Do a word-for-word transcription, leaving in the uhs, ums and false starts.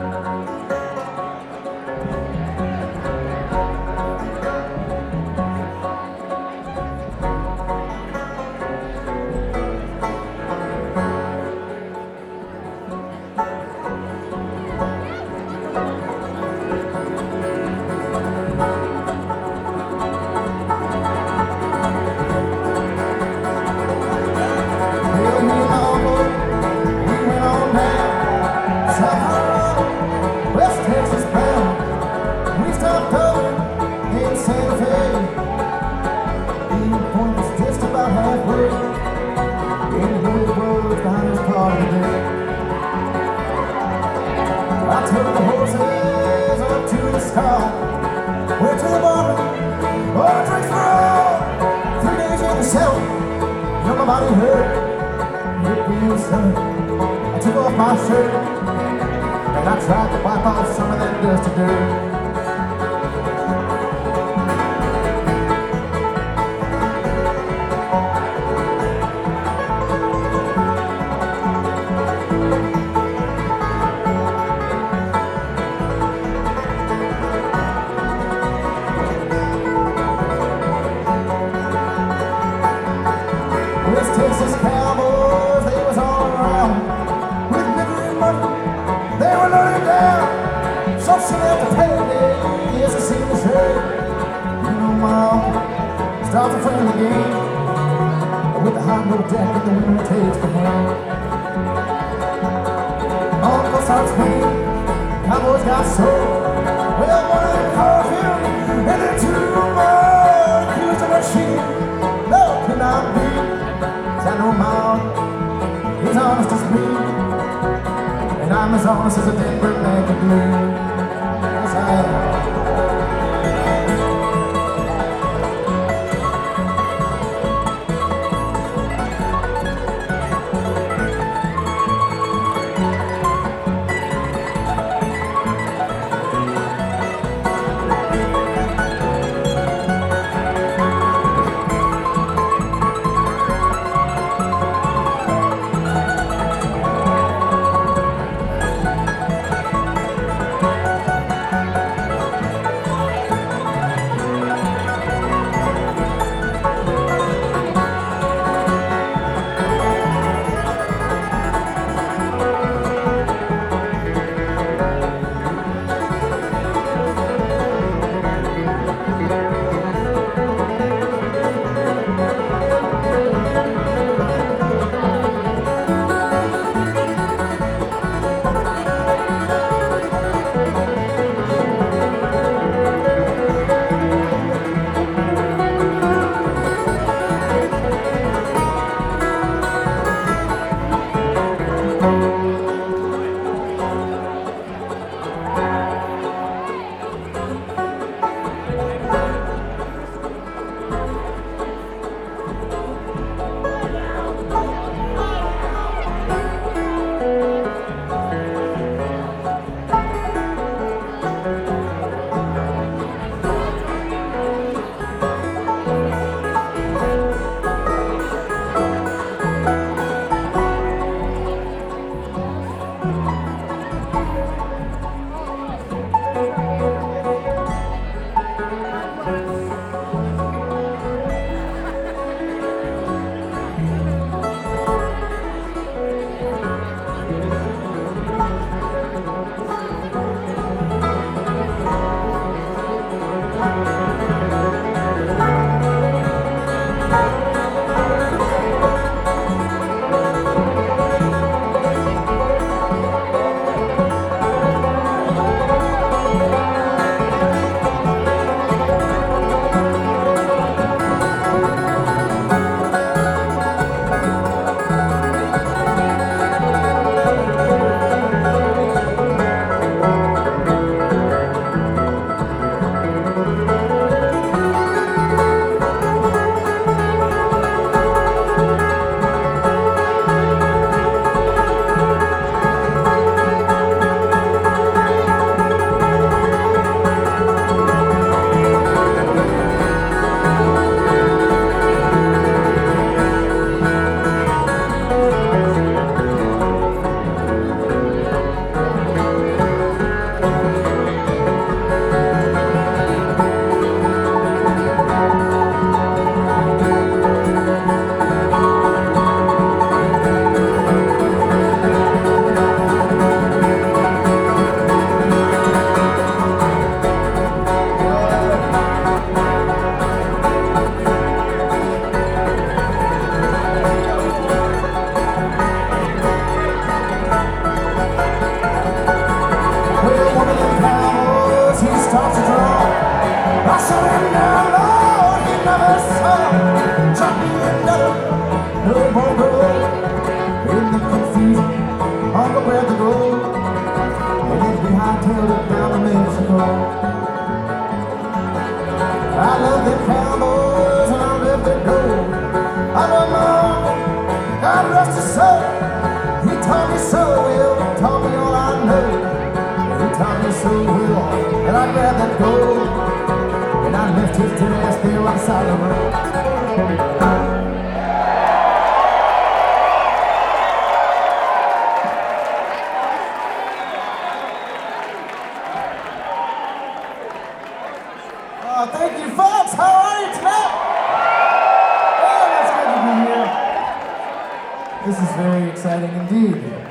I took off my shirt and I tried to wipe off some of that dusty dirt. West Texas cowboys, they was all around with liquor and money. They were loaded down, so soon after payday, yes, I seen the shirt. You know, my uncle starts a friendly game with the hot little jacket the women takes for him. Uncle starts swinging, cowboys got sold. Well, one of them called him, and then two more accused of a cheat. No, cannot be. I know my uncle, he's honest as me, and I'm as honest as a dead bird man can be. Yes, I am. surrender, Lord, he never saw. Drop me another, no more road. In the confusion, on the way to go. And then we hightailed it down to Mexico. I love the cowboys and I love the gold. I love my uncle, God rest his soul. He taught me so well, taught me all I know. He taught me so well that I grabbed that gold. And I left his tin ass there on the side of the road. Uh, thank you, folks. How are you tonight? Oh, that's good to be here. This is very exciting indeed.